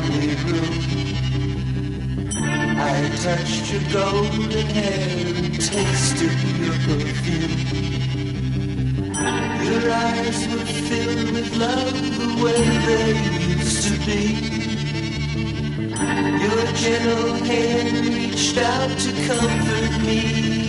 lonely room. I touched your golden hair and tasted your perfume. Your eyes were filled with love the way they used to be. Your gentle hand reached out to comfort me.